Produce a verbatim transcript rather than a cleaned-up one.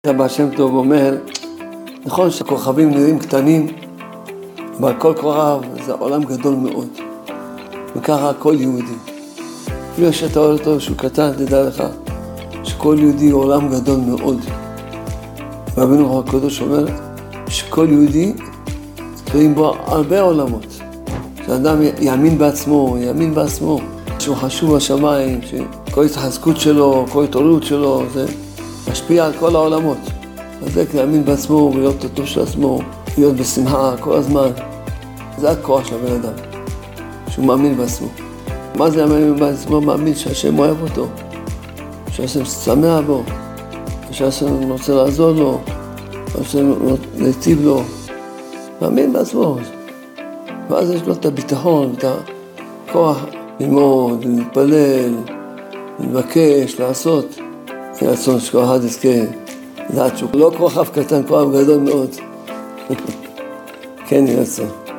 הבעל שם טוב אומר, נכון שהכוכבים נראים קטנים, אבל כל כוכב זה עולם גדול מאוד. וככה כל יהודי. אפילו שאתה רואה אותו שהוא קטן, תדע לך שכל יהודי הוא עולם גדול מאוד. רבינו הקדוש אומר שכל יהודי תלויים בו הרבה עולמות. שאדם יאמין בעצמו, יאמין בעצמו, שהוא חשוב בשמיים, שכל התחזקות שלו, כל התעוררות שלו, זה משפיע על כל העולמות. אז זה להאמין בעצמו ולהיות הטוב של עצמו, להיות בשמחה כל הזמן. זה הכוח של הבן אדם, שהוא מאמין בעצמו. מה זה מאמין בעצמו? מאמין שהשם אוהב אותו, שהשם שמח בו, שהשם רוצה לעזור לו, שהשם להיטיב לו. מאמין בעצמו. ואז יש לו את הביטחון, את הכוח ללמוד, להתפלל, לבקש, לעשות. יהיה רצון שכל אחד יזכה לדעת שהוא לא כוכב קטן, כוכב גדול מאוד. כן, יהיה רצון.